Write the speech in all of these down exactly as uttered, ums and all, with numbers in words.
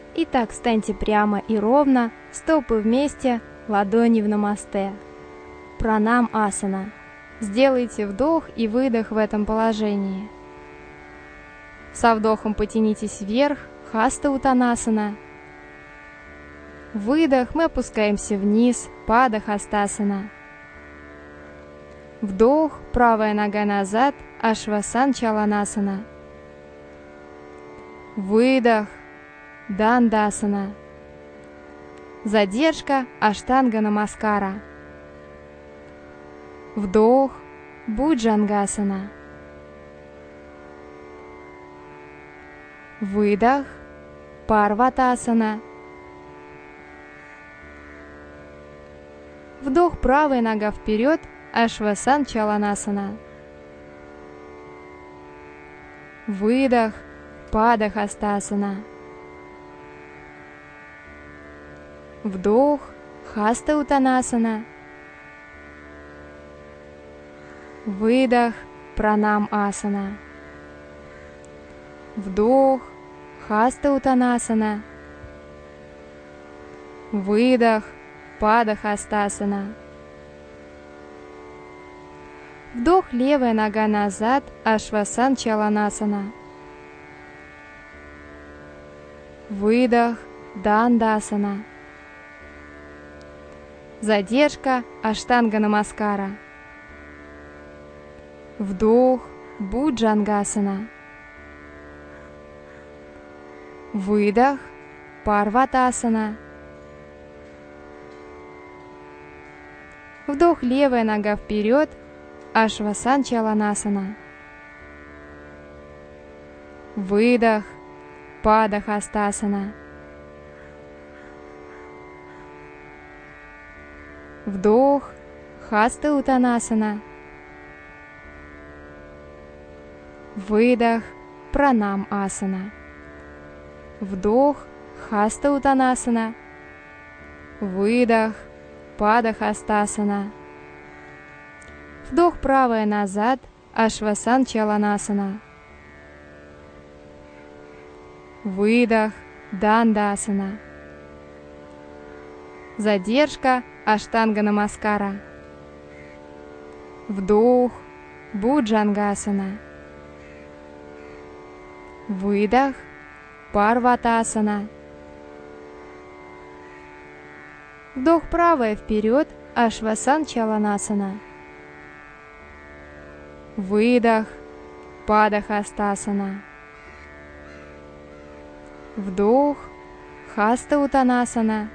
Итак, встаньте прямо и ровно, стопы вместе, ладони в намасте. Пранам асана. Сделайте вдох и выдох в этом положении. Со вдохом потянитесь вверх, хаста утанасана. Выдох, мы опускаемся вниз, пада хастасана. Вдох, правая нога назад, ашвасан чаланасана. Выдох, дандасана. Задержка, аштанга намаскара. Вдох, буджангасана. Выдох, парватасана. Вдох, правая нога вперед, ашвасан чаланасана. Выдох, пада хастасана. Вдох, хаста утанасана. Выдох, пранам асана. Вдох, хаста утанасана. Выдох, пада хастасана. Вдох, левая нога назад, ашвасан чаланасана. Выдох, дандасана. Задержка, аштанга намаскара. Вдох, буджангасана. Выдох, парватасана. Вдох, левая нога вперед, ашвасан чаланасана. Выдох, пада хастасана. Вдох, хаста утанасана. Выдох, пранам асана. Вдох, хаста утанасана. Выдох, пада хастасана. Вдох, правая назад, ашвасан чаланасана. Выдох, дандасана. Задержка, аштанга намаскара. Вдох, буджангасана. Выдох, парватасана. Вдох, правая вперед, ашвасан чаланасана. Выдох, пада хастасана. Вдох, хаста утанасана.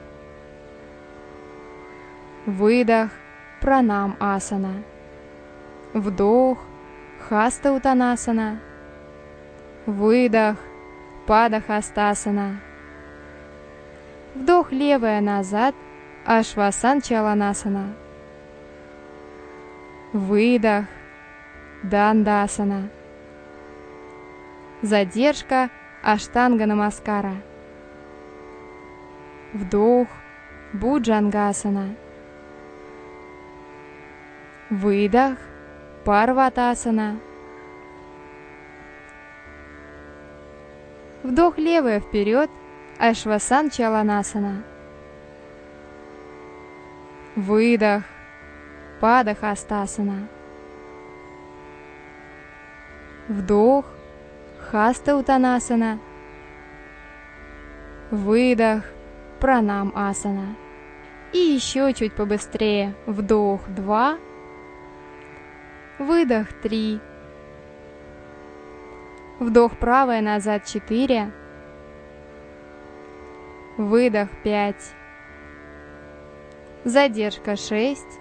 Выдох, пранам асана. Вдох, хаста утанасана. Выдох, пада хастасана. Вдох, левая назад, ашвасан чаланасана. Выдох, дандасана. Задержка, аштанга намаскара. Вдох, буджангасана. Выдох, парватасана. Вдох, левая вперед, ашвасан чаланасана. Выдох, пада хастасана. Вдох, хаста утанасана. Выдох, пранам асана. И еще чуть побыстрее. Вдох, два. Выдох, три. Вдох, правая назад, четыре. Выдох, пять. Задержка, шесть.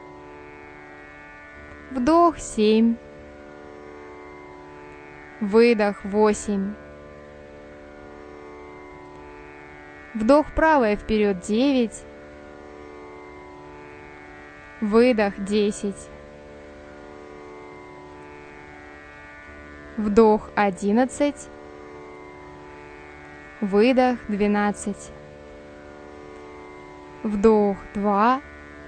Вдох, семь. Выдох, восемь. Вдох, правая вперед, девять. Выдох, десять. Вдох, одиннадцать. Выдох, двенадцать. Вдох, два.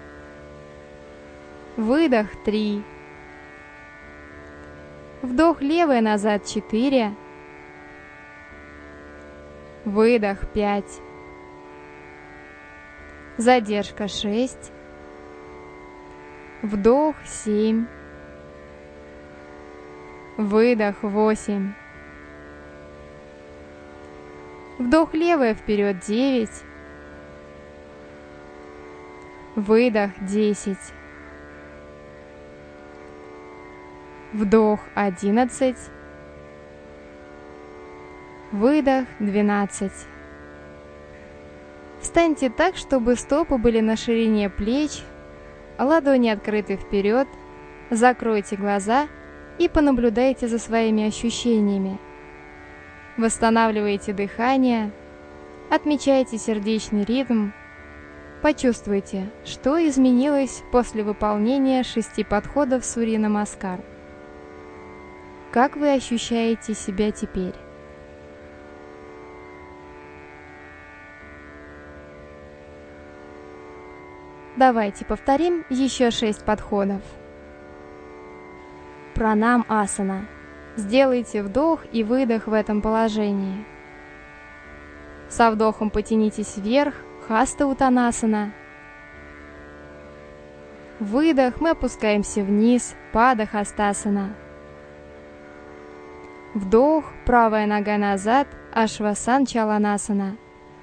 Выдох, три. Вдох, левая назад, четыре. Выдох пять. Задержка шесть. Вдох семь. Выдох восемь. Вдох левая вперед девять. Выдох десять. Вдох одиннадцать. Выдох двенадцать. Встаньте так, чтобы стопы были на ширине плеч, ладони открыты вперед, закройте глаза и понаблюдайте за своими ощущениями. Восстанавливайте дыхание, отмечайте сердечный ритм, почувствуйте, что изменилось после выполнения шести подходов Сурья Намаскар. Как вы ощущаете себя теперь? Давайте повторим еще шесть подходов. Пранам асана. Сделайте вдох и выдох в этом положении. Со вдохом потянитесь вверх, хаста утанасана. Выдох, мы опускаемся вниз, пада хастасана. Вдох, правая нога назад, ашвасан чаланасана.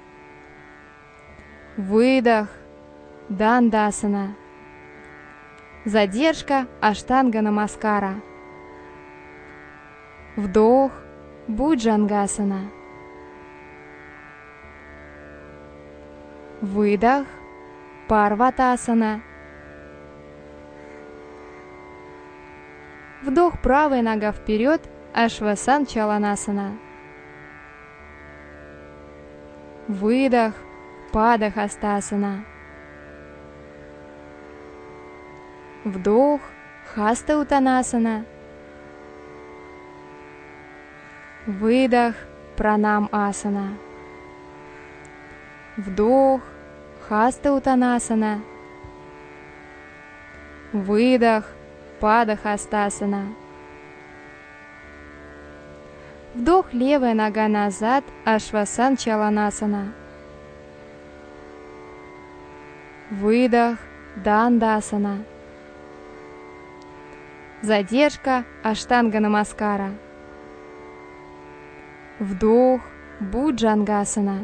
Выдох, дандасана. Задержка, аштанга намаскара. Вдох, буджангасана. Выдох, парватасана. Вдох, правая нога вперед, ашвасан чаланасана. Выдох, падахастасана. Вдох, хаста утанасана. Выдох, пранам асана. Вдох, хаста утанасана. Выдох, падахастасана. Вдох, левая нога назад, ашвасан чаланасана. Выдох, дандасана. Задержка, аштанга намаскара. Вдох, буджангасана.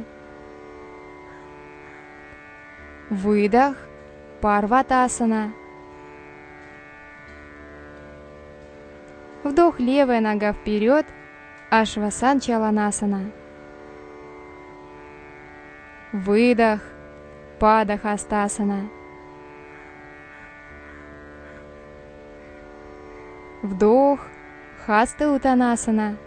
Выдох, парватасана. Вдох, левая нога вперед, ашвасан чаланасана. Выдох, падахастасана. Вдох, хаста утанасана.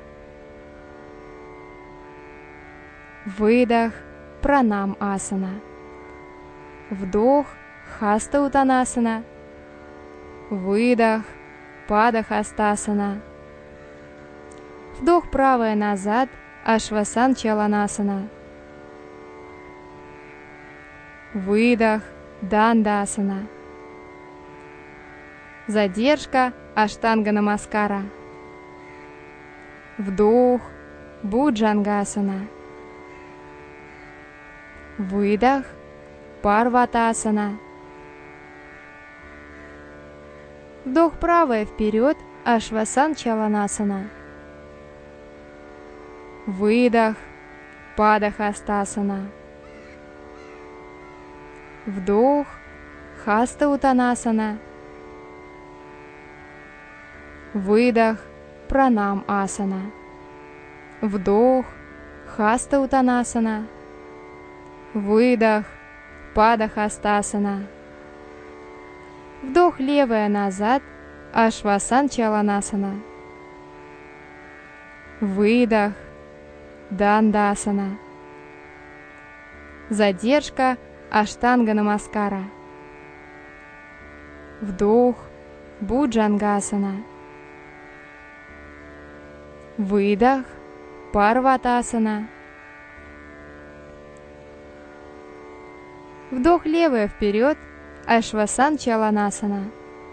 Выдох, пранам асана. Вдох, хаста утанасана. Выдох, падахастасана. Вдох, правая назад, ашвасан чаланасана. Выдох, дандасана. Задержка, аштанга намаскара. Вдох, буджангасана. Выдох, парватасана. Вдох, правая вперед, ашвасан чаланасана. Выдох, падахастасана. Вдох, хаста утанасана. Выдох, пранам асана. Вдох, хаста утанасана. Выдох, падахастасана. Вдох, левая назад, ашвасан чаланасана. Выдох, дандасана. Задержка, аштанга намаскара. Вдох, буджангасана. Выдох, парватасана. Вдох, левая вперед, ашвасан чаланасана.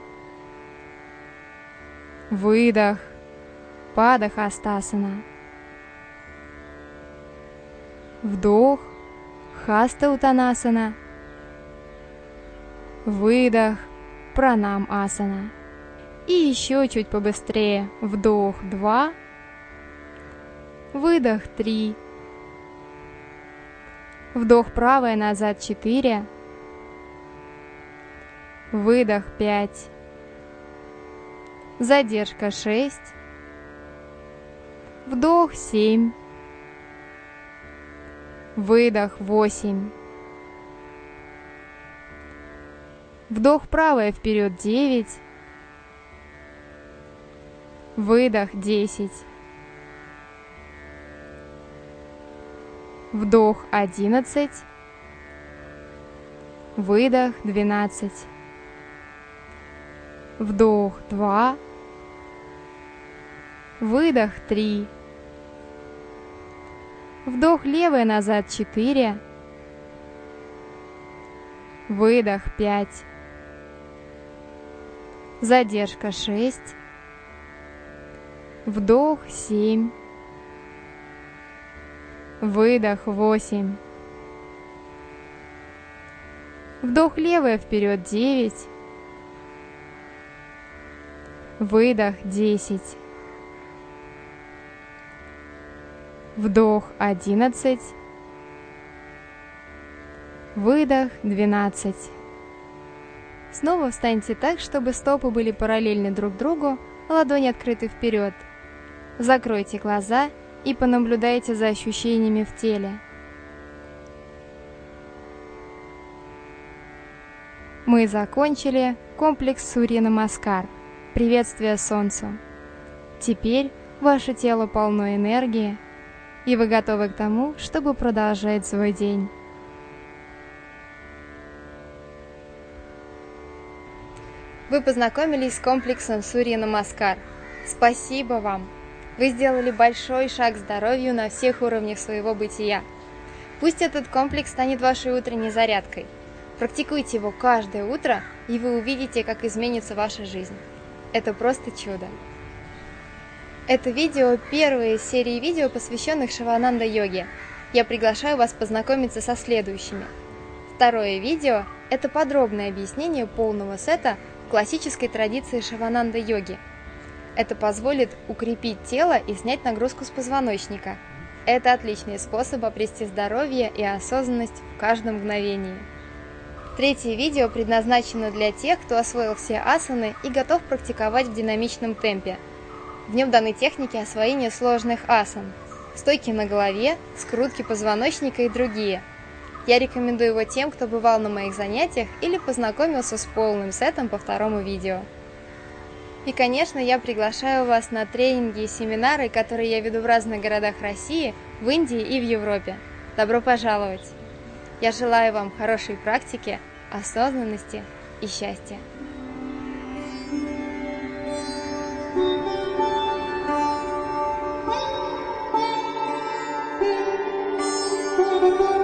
Выдох, падахастасана. Вдох, Хаста Утанасана. Выдох, Пранам Асана. И еще чуть побыстрее. Вдох два, выдох три, вдох правая назад четыре, выдох пять, задержка шесть, вдох семь, выдох восемь, вдох правая вперед девять, выдох десять, вдох одиннадцать, выдох двенадцать, вдох два, выдох три, вдох левая назад четыре, выдох пять, задержка шесть, вдох семь, выдох восемь, вдох левая вперед девять, выдох десять, вдох одиннадцать, выдох двенадцать. Снова встаньте так, чтобы стопы были параллельны друг другу, ладони открыты вперед. Закройте глаза и понаблюдайте за ощущениями в теле. Мы закончили комплекс Сурья-Намаскар, приветствие Солнцу. Теперь ваше тело полно энергии, и вы готовы к тому, чтобы продолжать свой день. Вы познакомились с комплексом Сурья-Намаскар. Спасибо вам! Вы сделали большой шаг к здоровью на всех уровнях своего бытия. Пусть этот комплекс станет вашей утренней зарядкой. Практикуйте его каждое утро, и вы увидите, как изменится ваша жизнь. Это просто чудо. Это видео – первое из серии видео, посвященных Шивананда-йоге. Я приглашаю вас познакомиться со следующими. Второе видео – это подробное объяснение полного сета классической традиции Шивананда-йоги. Это позволит укрепить тело и снять нагрузку с позвоночника. Это отличный способ обрести здоровье и осознанность в каждом мгновении. Третье видео предназначено для тех, кто освоил все асаны и готов практиковать в динамичном темпе. В нем даны техники освоения сложных асан, стойки на голове, скрутки позвоночника и другие. Я рекомендую его тем, кто бывал на моих занятиях или познакомился с полным сетом по второму видео. И, конечно, я приглашаю вас на тренинги и семинары, которые я веду в разных городах России, в Индии и в Европе. Добро пожаловать! Я желаю вам хорошей практики, осознанности и счастья. Thank you.